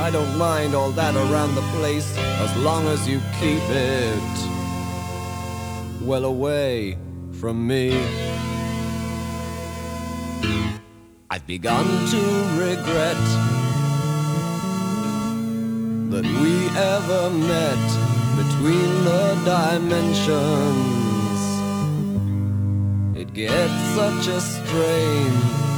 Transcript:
I don't mind all that around the place, as long as you keep it well away from me. I've begun to regret that we ever met between the dimensions. It gets such a strain